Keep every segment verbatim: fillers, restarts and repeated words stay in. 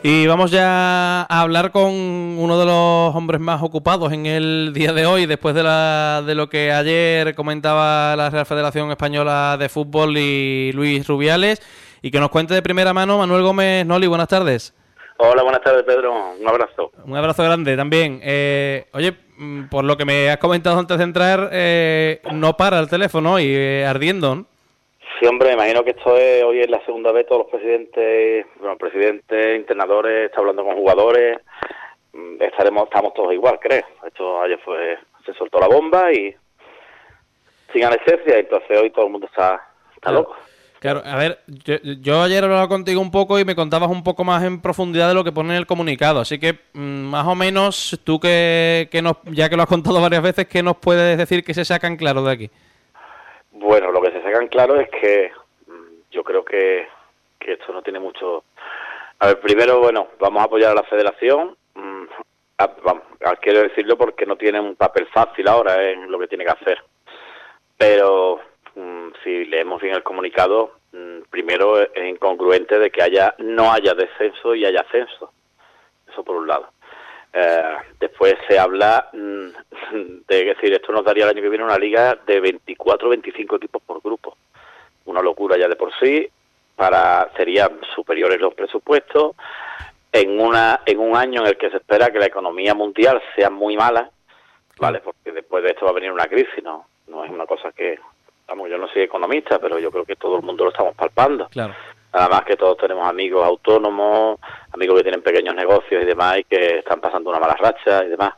Y vamos ya a hablar con uno de los hombres más ocupados en el día de hoy, después de, la, de lo que ayer comentaba la Real Federación Española de Fútbol y Luis Rubiales, y que nos cuente de primera mano Manuel Gómez Noli. Buenas tardes. Hola, buenas tardes, Pedro. Un abrazo. Un abrazo grande también. Eh, oye, por lo que me has comentado antes de entrar, eh, no para el teléfono y eh, ardiendo, ¿no? Sí, hombre, me imagino que esto es, hoy es la segunda vez, todos los presidentes, bueno, presidentes, entrenadores, está hablando con jugadores, estaremos, estamos todos igual, creo. Esto ayer fue, se soltó la bomba y sin anestesia, entonces hoy todo el mundo está, está claro. loco. Claro, a ver, yo, yo ayer hablaba contigo un poco y me contabas un poco más en profundidad de lo que pone en el comunicado, así que mmm, más o menos tú que, que nos, ya que lo has contado varias veces, ¿qué nos puedes decir que se sacan claro de aquí? Bueno, lo que se sacan claro es que yo creo que, que esto no tiene mucho... A ver, primero, bueno, vamos a apoyar a la federación, mm, a, vamos, quiero decirlo porque no tiene un papel fácil ahora en lo que tiene que hacer, pero mm, si leemos bien el comunicado, mm, primero es incongruente de que haya no haya descenso y haya ascenso, eso por un lado. Eh, después se habla mm, de decir, esto nos daría el año que viene una liga de veinticuatro o veinticinco equipos por grupo, una locura ya de por sí, para serían superiores los presupuestos en una en un año en el que se espera que la economía mundial sea muy mala, vale, porque después de esto va a venir una crisis, no no es una cosa que, vamos, yo no soy economista, pero yo creo que todo el mundo lo estamos palpando. Claro. Nada más que todos tenemos amigos autónomos, amigos que tienen pequeños negocios y demás, y que están pasando una mala racha y demás.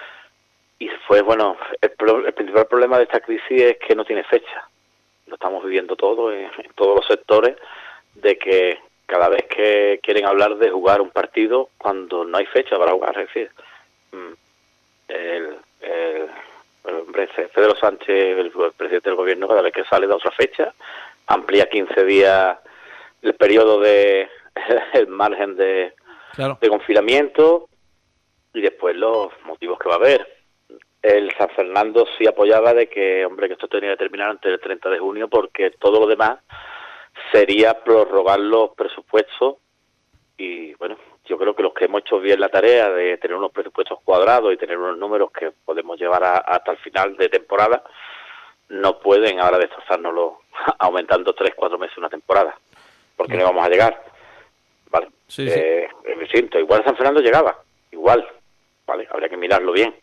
Y fue, bueno, el, el principal problema de esta crisis es que no tiene fecha. Lo estamos viviendo todo en, en todos los sectores, de que cada vez que quieren hablar de jugar un partido, cuando no hay fecha para jugar, es decir, el, el, el hombre Pedro Sánchez, el, el presidente del gobierno, cada vez que sale da otra fecha, amplía quince días el periodo de el margen de, claro. de confinamiento, y después los motivos que va a haber. El San Fernando sí apoyaba de que, hombre, que esto tenía que terminar antes del treinta de junio, porque todo lo demás sería prorrogar los presupuestos. Y bueno, yo creo que los que hemos hecho bien la tarea de tener unos presupuestos cuadrados y tener unos números que podemos llevar a, hasta el final de temporada, no pueden ahora destrozárnoslo aumentando tres, cuatro meses una temporada, porque no vamos a llegar, ¿vale? Sí, sí. Eh, es distinto. Igual San Fernando llegaba, igual, ¿vale? Habría que mirarlo bien,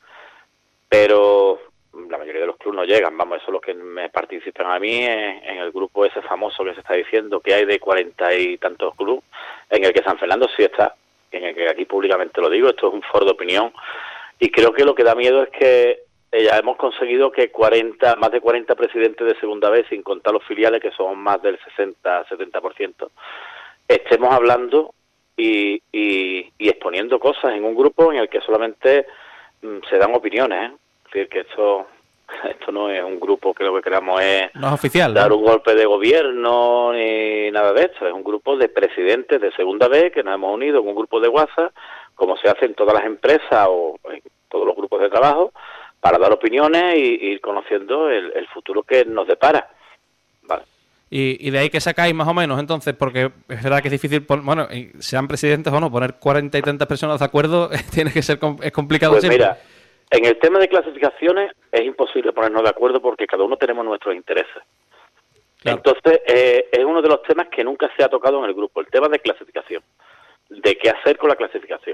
pero la mayoría de los clubes no llegan, vamos, eso es lo que me participan a mí en, en el grupo ese famoso que se está diciendo, que hay de cuarenta y tantos clubes, en el que San Fernando sí está, en el que aquí públicamente lo digo, esto es un foro de opinión, y creo que lo que da miedo es que ya hemos conseguido que cuarenta, más de cuarenta presidentes de segunda vez, sin contar los filiales, que son más del sesenta a setenta por ciento, estemos hablando y, y, y exponiendo cosas en un grupo en el que solamente mm, se dan opiniones, ¿eh? Es decir, que esto esto no es un grupo que lo que queramos es, no es oficial, dar ¿no? un golpe de gobierno ni nada de esto. Es un grupo de presidentes de segunda vez que nos hemos unido en un grupo de WhatsApp, como se hace en todas las empresas o en todos los grupos de trabajo, para dar opiniones y, y ir conociendo el, el futuro que nos depara. Vale. Y, y de ahí que sacáis más o menos, entonces, porque es verdad que es difícil, por, bueno, sean presidentes o no, poner cuarenta y tantas personas de acuerdo tiene que ser es complicado pues siempre. Mira, en el tema de clasificaciones es imposible ponernos de acuerdo porque cada uno tenemos nuestros intereses. Claro. Entonces, eh, es uno de los temas que nunca se ha tocado en el grupo, el tema de clasificación, de qué hacer con la clasificación.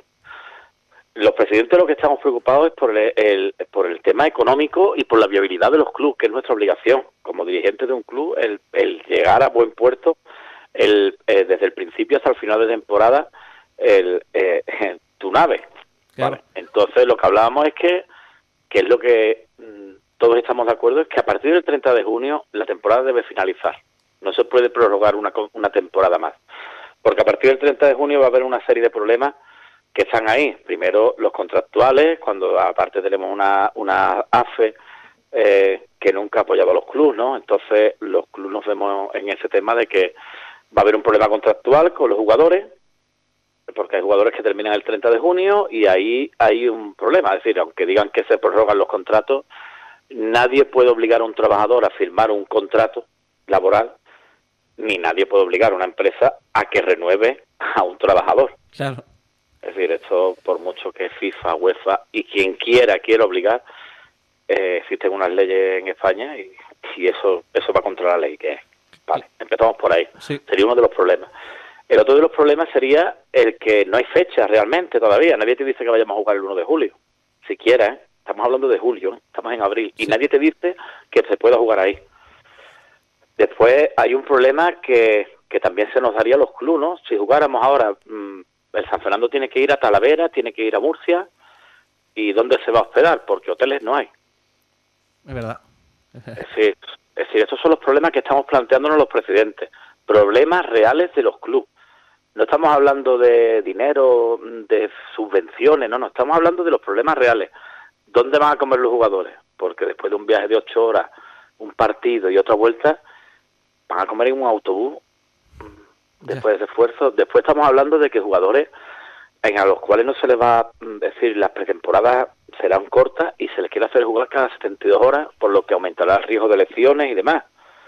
Los presidentes lo que estamos preocupados es por el, el, por el tema económico y por la viabilidad de los clubes, que es nuestra obligación como dirigentes de un club, el, el llegar a buen puerto, el, eh, desde el principio hasta el final de temporada, el, eh, tu nave. Claro. Vale. Entonces lo que hablábamos es que, que es lo que mmm, todos estamos de acuerdo, es que a partir del treinta de junio la temporada debe finalizar. No se puede prorrogar una, una temporada más, porque a partir del treinta de junio va a haber una serie de problemas que están ahí. Primero los contractuales, cuando aparte tenemos una, una A F E eh, que nunca ha apoyado a los clubes, ¿no? Entonces los clubes nos vemos en ese tema de que va a haber un problema contractual con los jugadores, porque hay jugadores que terminan el treinta de junio y ahí hay un problema. Es decir, aunque digan que se prorrogan los contratos, nadie puede obligar a un trabajador a firmar un contrato laboral, ni nadie puede obligar a una empresa a que renueve a un trabajador. Claro. decir, esto por mucho que FIFA, UEFA y quien quiera, quiera obligar, eh, existen unas leyes en España y, y eso eso va contra la ley, que es. Vale, empezamos por ahí. Sí. Sería uno de los problemas. El otro de los problemas sería el que no hay fecha realmente todavía. Nadie te dice que vayamos a jugar el uno de julio. Siquiera, ¿eh? Estamos hablando de julio, ¿eh? Estamos en abril. Y sí. nadie te dice que se pueda jugar ahí. Después hay un problema que, que también se nos daría a los clubes, ¿no? Si jugáramos ahora, mmm, el San Fernando tiene que ir a Talavera, tiene que ir a Murcia. ¿Y dónde se va a hospedar? Porque hoteles no hay. Es verdad. Es decir, es decir, estos son los problemas que estamos planteándonos los presidentes. Problemas reales de los clubes. No estamos hablando de dinero, de subvenciones, no, no, estamos hablando de los problemas reales. ¿Dónde van a comer los jugadores? Porque después de un viaje de ocho horas, un partido y otra vuelta, van a comer en un autobús después de ese esfuerzo. Después estamos hablando de que jugadores en a los cuales no se les va a decir, las pretemporadas serán cortas y se les quiere hacer jugar cada setenta y dos horas, por lo que aumentará el riesgo de lesiones y demás.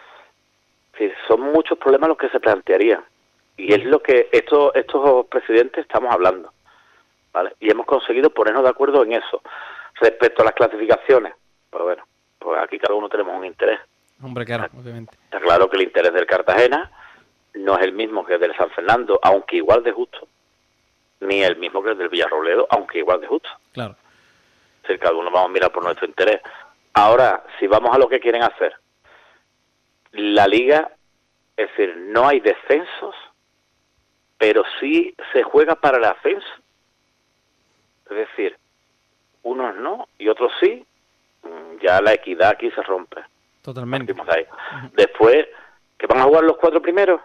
Es decir, son muchos problemas los que se plantearían. Y es lo que estos estos presidentes estamos hablando, ¿vale? Y hemos conseguido ponernos de acuerdo en eso. Respecto a las clasificaciones, pues bueno, pues aquí cada uno tenemos un interés. Hombre, claro, obviamente. Está claro que el interés del Cartagena no es el mismo que el del San Fernando, aunque igual de justo, ni el mismo que el del Villarrobledo, aunque igual de justo. Claro. Es decir, cada uno vamos a mirar por nuestro interés. Ahora, si vamos a lo que quieren hacer, la Liga, es decir, no hay descensos, pero sí se juega para el ascenso. Es decir, unos no y otros sí. Ya la equidad aquí se rompe. Totalmente. Ahí. Después, ¿que van a jugar los cuatro primeros?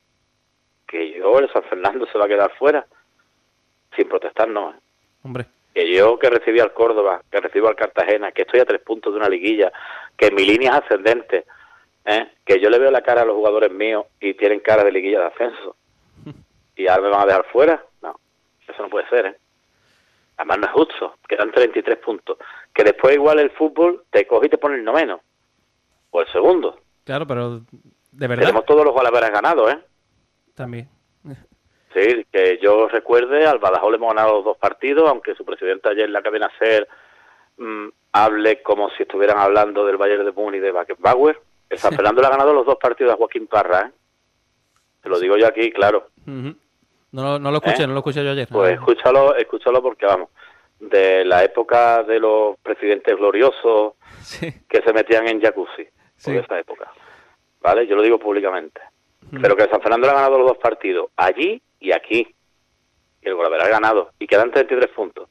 Que yo, el San Fernando se va a quedar fuera. Sin protestar, no. ¿eh? Hombre. Que yo, que recibí al Córdoba, que recibo al Cartagena, que estoy a tres puntos de una liguilla, que mi línea es ascendente, ¿eh? Que yo le veo la cara a los jugadores míos y tienen cara de liguilla de ascenso. ¿Y ahora me van a dejar fuera? No, eso no puede ser, ¿eh? Además no es justo, quedan treinta y tres puntos. Que después igual el fútbol te coge y te pone el noveno, o el segundo. Claro, pero de verdad. Tenemos todos los Gualaveras ganados, ¿eh? También. Sí, que yo recuerde, al Badajoz le hemos ganado los dos partidos, aunque su presidente ayer en la cadena SER mmm, hable como si estuvieran hablando del Bayern de Múnich y de Beckenbauer. El San Fernando le ha ganado los dos partidos a Joaquín Parra, ¿eh? Te lo digo yo aquí, claro. Uh-huh. No, no lo escuché, ¿Eh? no lo escuché yo ayer. Pues escúchalo, escúchalo porque, vamos, de la época de los presidentes gloriosos sí. que se metían en jacuzzi, sí. Por esa época, ¿vale? Yo lo digo públicamente. Uh-huh. Pero que el San Fernando le ha ganado los dos partidos, allí y aquí. Y el Guadalajara ha ganado. Y quedan treinta y tres puntos.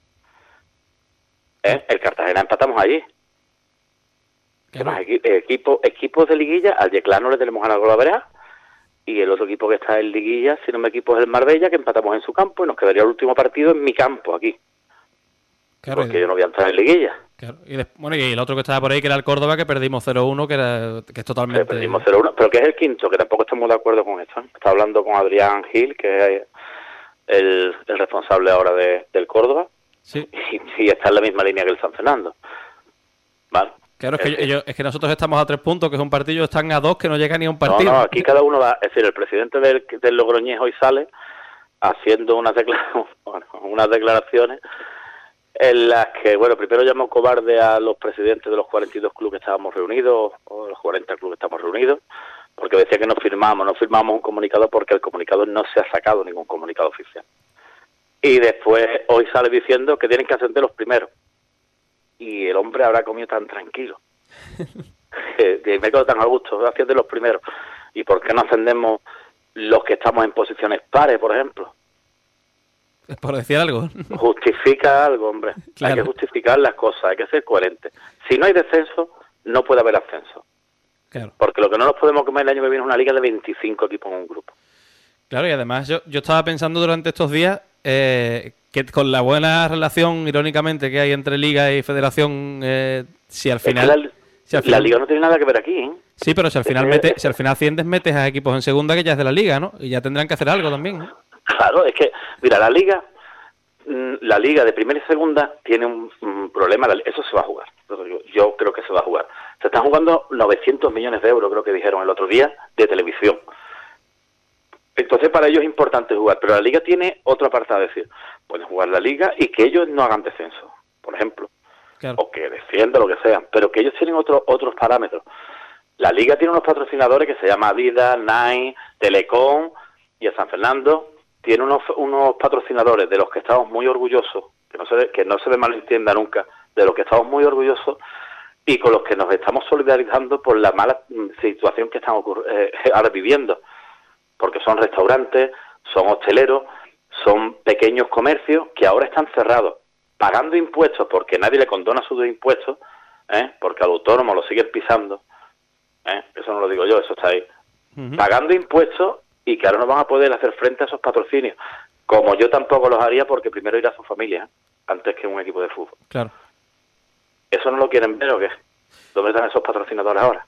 ¿Eh? El Cartagena empatamos allí. ¿Qué más? Equi- equipo, equipos de liguilla, al Yeclano le tenemos ganado al Guadalajara. Y el otro equipo que está en liguilla, si no me equivoco, es el Marbella, que empatamos en su campo y nos quedaría el último partido en mi campo, aquí. Claro, porque y... yo no voy a entrar en liguilla. Claro. Y de... Bueno, y el otro que estaba por ahí, que era el Córdoba, que perdimos cero uno, que, era... que es totalmente... Que perdimos cero uno, pero que es el quinto, que tampoco estamos de acuerdo con esto. ¿eh? Está hablando con Adrián Gil, que es el, el responsable ahora de, del Córdoba. Sí. Y, y está en la misma línea que el San Fernando. ¿Vale? Claro, es que, ellos, es que nosotros estamos a tres puntos, que es un partido, están a dos, que no llega ni a un partido. No, no, aquí cada uno va, es decir, el presidente del, del Logroñés hoy sale haciendo unas, declara- bueno, unas declaraciones en las que, bueno, primero llamó cobarde a los presidentes de los cuarenta y dos clubes que estábamos reunidos, o los cuarenta clubes que estamos reunidos, porque decía que no firmamos, no firmamos un comunicado porque el comunicado no se ha sacado ningún comunicado oficial. Y después hoy sale diciendo que tienen que ascender los primeros. Y el hombre habrá comido tan tranquilo, que, que me quedo tan a gusto, ascienden los primeros. ¿Y por qué no ascendemos los que estamos en posiciones pares, por ejemplo? Por decir algo. Justifica algo, hombre. Claro. Hay que justificar las cosas, hay que ser coherente. Si no hay descenso, no puede haber ascenso. Claro. Porque lo que no nos podemos comer el año que viene es una liga de veinticinco equipos en un grupo. Claro, y además yo, yo estaba pensando durante estos días eh, que con la buena relación, irónicamente, que hay entre Liga y Federación, eh, si al final... Es que la, si al final la Liga no tiene nada que ver aquí, ¿eh? Sí, pero si al final mete, si al final asciendes, metes a equipos en segunda que ya es de la Liga, ¿no? Y ya tendrán que hacer algo también, ¿no? Claro, es que, mira, la Liga, la Liga de primera y segunda tiene un, un problema, eso se va a jugar, yo, yo creo que se va a jugar. Se están jugando novecientos millones de euros, creo que dijeron el otro día, de televisión. Entonces para ellos es importante jugar, pero la Liga tiene otro apartado, es decir, pueden jugar la Liga y que ellos no hagan descenso, por ejemplo, claro. O que defiendan, lo que sea, pero que ellos tienen otros otros parámetros. La Liga tiene unos patrocinadores que se llama Adidas, Nike, Telecom, y el San Fernando tiene unos unos patrocinadores de los que estamos muy orgullosos, que no se que no se me malentienda nunca, de los que estamos muy orgullosos y con los que nos estamos solidarizando por la mala situación que estamos eh, ahora viviendo, porque son restaurantes, son hosteleros, son pequeños comercios que ahora están cerrados, pagando impuestos porque nadie le condona sus impuestos, ¿eh? Porque al autónomo lo siguen pisando, ¿eh? Eso no lo digo yo, eso está ahí, uh-huh. Pagando impuestos y que ahora no van a poder hacer frente a esos patrocinios, como yo tampoco los haría porque primero irá a su familia, ¿eh? Antes que un equipo de fútbol. Claro. ¿Eso no lo quieren ver o qué? ¿Dónde están esos patrocinadores ahora?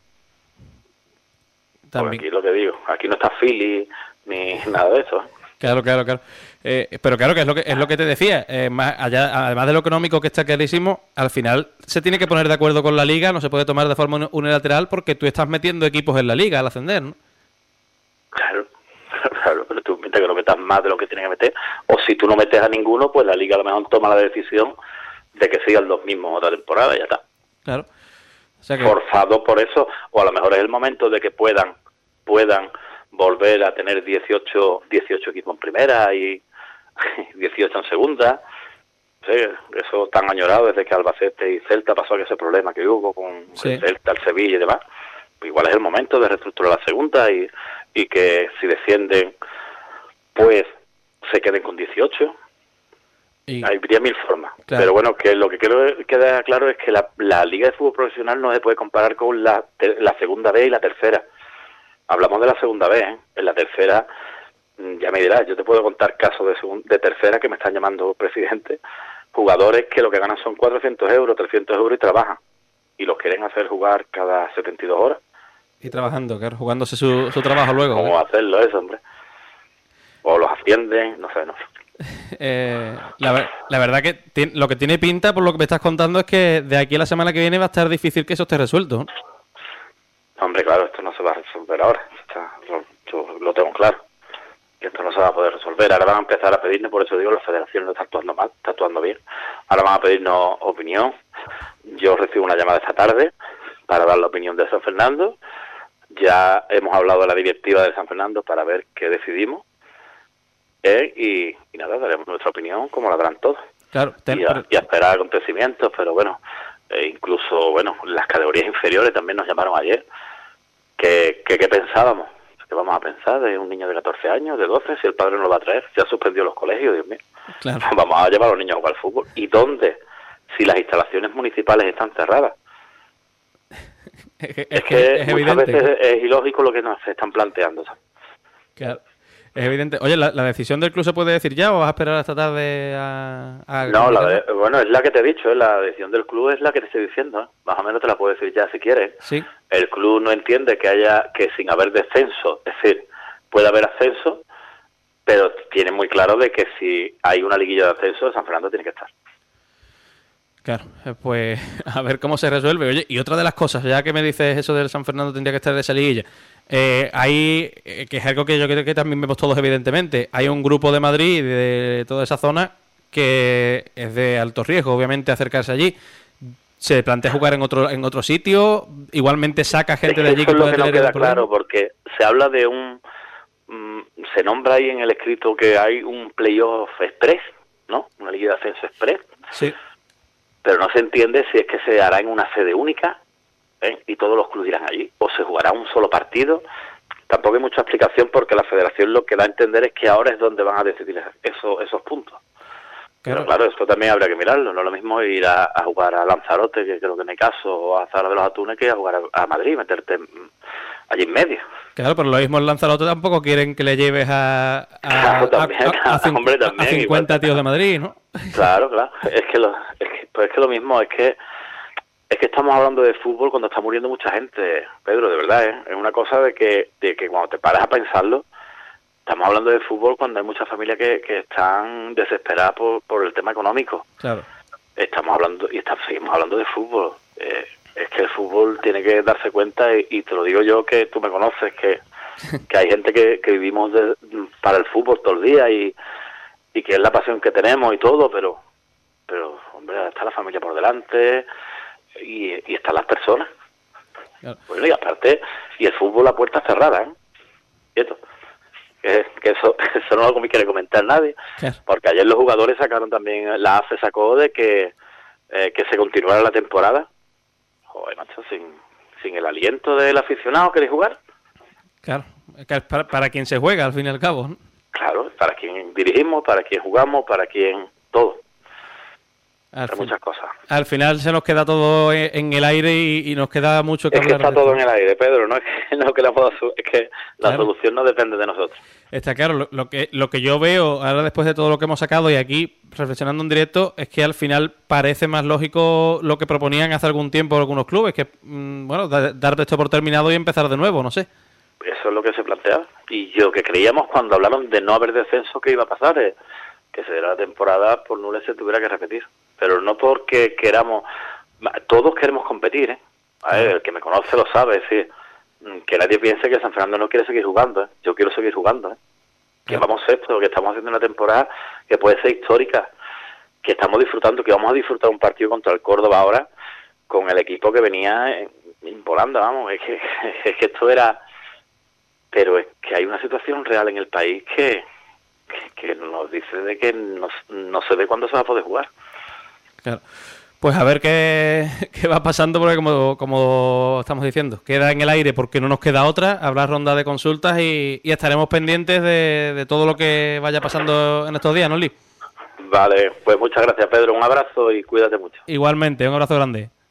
También. Pues aquí lo que digo, aquí no está Philly ni nada de eso, ¿eh? Claro, claro, claro. Eh, pero claro que es lo que es lo que te decía. Eh, más allá, además de lo económico que está clarísimo, al final se tiene que poner de acuerdo con la liga, no se puede tomar de forma unilateral porque tú estás metiendo equipos en la liga al ascender, ¿no? Claro, claro, pero tú mientras que no metas más de lo que tienes que meter, o si tú no metes a ninguno, pues la liga a lo mejor toma la decisión de que sigan los mismos otra temporada y ya está. Claro. O sea que... Forzado por eso, o a lo mejor es el momento de que puedan puedan volver a tener dieciocho, dieciocho equipos en primera y dieciocho en segunda. Sí, eso tan añorado desde que Albacete y Celta pasó ese problema que hubo con sí. el Celta, el Sevilla y demás. Pues igual es el momento de reestructurar la segunda y, y que si descienden, pues se queden con dieciocho. Y... Habría mil formas. Claro. Pero bueno, que lo que quiero que quede claro es que la, la Liga de Fútbol Profesional no se puede comparar con la, la segunda B y la tercera. Hablamos de la segunda vez, ¿eh? En la tercera, ya me dirás, yo te puedo contar casos de, segun, de tercera que me están llamando presidente, jugadores que lo que ganan son cuatrocientos euros, trescientos euros y trabajan, y los quieren hacer jugar cada setenta y dos horas. Y trabajando, claro, jugándose su, su trabajo luego. ¿Cómo ¿eh? hacerlo eso, hombre? O los ascienden, no sé, no sé. Eh, la, la verdad que tiene, lo que tiene pinta, por lo que me estás contando, es que de aquí a la semana que viene va a estar difícil que eso esté resuelto, ¿no? Hombre, claro, esto no se va a resolver ahora, está, lo, yo lo tengo claro, que esto no se va a poder resolver. Ahora van a empezar a pedirnos, por eso digo, la federación no está actuando mal, está actuando bien. Ahora van a pedirnos opinión. Yo recibo una llamada esta tarde para dar la opinión de San Fernando. Ya hemos hablado de la directiva de San Fernando para ver qué decidimos. Eh, y, y nada, daremos nuestra opinión como la darán todos. Claro, ten, y, a, pero... y a esperar acontecimientos, pero bueno, eh, incluso, bueno, las categorías inferiores también nos llamaron ayer. ¿Qué que, que pensábamos? ¿Qué vamos a pensar de un niño de catorce años, de doce, si el padre no lo va a traer? Se ha suspendido los colegios, Dios mío. Claro. Vamos a llevar a los niños a jugar al fútbol. ¿Y dónde? Si las instalaciones municipales están cerradas. es, es, es que, que es muchas evidente. veces es, es ilógico lo que nos están planteando. ¿Sabes? Claro. Es evidente. Oye, ¿la, ¿la decisión del club se puede decir ya o vas a esperar esta tarde a...? a no, la de, bueno, es la que te he dicho, ¿eh? La decisión del club es la que te estoy diciendo, ¿eh? Más o menos te la puedo decir ya si quieres. Sí. El club no entiende que haya, que sin haber descenso, es decir, puede haber ascenso, pero tiene muy claro de que si hay una liguilla de ascenso, San Fernando tiene que estar. Claro, pues a ver cómo se resuelve. Oye, y otra de las cosas, ya que me dices eso del San Fernando tendría que estar de esa liguilla, eh, hay, eh, que es algo que yo creo que también vemos todos evidentemente, hay un grupo de Madrid y de toda esa zona que es de alto riesgo, obviamente, acercarse allí. Se plantea jugar en otro en otro sitio, igualmente saca gente es que de allí eso que es puede lo que no tener queda claro, porque se habla de un... Mmm, se nombra ahí en el escrito que hay un playoff express, ¿no? Una liga de ascenso express. Sí. Pero no se entiende si es que se hará en una sede única, ¿eh? Y todos los clubes irán allí, o se jugará un solo partido. Tampoco hay mucha explicación porque la federación lo que da a entender es que ahora es donde van a decidir eso, esos puntos. Claro. Pero claro, esto también habría que mirarlo, no es lo mismo ir a, a jugar a Lanzarote, que creo que no hay caso, o a Zara de los Atunes, que a jugar a, a Madrid, meterte allí en medio. Claro, pero lo mismo en Lanzarote tampoco quieren que le lleves a, a, claro, también, a, a, a, hombre, también, a cincuenta igual. Tíos de Madrid, ¿no? Claro, claro, es que, lo, es, que, pues es que lo mismo, es que es que estamos hablando de fútbol cuando está muriendo mucha gente, Pedro, de verdad, ¿eh? Es una cosa de que, de que cuando te paras a pensarlo, estamos hablando de fútbol cuando hay muchas familias que, que están desesperadas por, por el tema económico. Claro. Estamos hablando, y estamos, seguimos hablando de fútbol. Eh, es que el fútbol tiene que darse cuenta, y, y te lo digo yo, que tú me conoces, que, que hay gente que, que vivimos de, para el fútbol todo el día y, y que es la pasión que tenemos y todo, pero, pero hombre, está la familia por delante y, y están las personas. Claro. Bueno, y aparte, y el fútbol a puerta cerrada, ¿eh? ¿Cierto? Que, que eso, eso no lo quiere comentar nadie, claro. Porque ayer los jugadores sacaron también, la A F E sacó de que, eh, que se continuara la temporada. Joder, macho, sin, sin el aliento del aficionado, ¿queréis jugar? Claro, que es para, para quien se juega, al fin y al cabo, ¿no? Claro, para quien dirigimos, para quien jugamos, para quien todo. Al Hay fin, muchas cosas. Al final se nos queda todo en, en el aire y, y nos queda mucho que es hablar. Es que está todo en el aire, Pedro, no es que, no que, la, es que la claro. solución no depende de nosotros. Está claro, lo, lo que lo que yo veo ahora después de todo lo que hemos sacado y aquí reflexionando en directo es que al final parece más lógico lo que proponían hace algún tiempo algunos clubes, que mmm, bueno, da, dar esto por terminado y empezar de nuevo, no sé. Eso es lo que se planteaba. Y yo que creíamos cuando hablaron de no haber descenso que iba a pasar, eh, que se diera la temporada por nula se tuviera que repetir. Pero no porque queramos, todos queremos competir, ¿eh? A ver, el que me conoce lo sabe, es decir, que nadie piense que San Fernando no quiere seguir jugando, ¿eh? Yo quiero seguir jugando, ¿eh? Que vamos a esto, que estamos haciendo una temporada que puede ser histórica, que estamos disfrutando, que vamos a disfrutar un partido contra el Córdoba ahora con el equipo que venía volando, vamos, es que, es que esto era... Pero es que hay una situación real en el país que, que, que nos dice de que no, no se ve cuándo se va a poder jugar. Claro. Pues a ver qué, qué va pasando, porque como, como estamos diciendo, queda en el aire porque no nos queda otra, habrá ronda de consultas y, y estaremos pendientes de, de todo lo que vaya pasando en estos días, ¿no, Lee? Vale, pues muchas gracias, Pedro, un abrazo y cuídate mucho. Igualmente, un abrazo grande.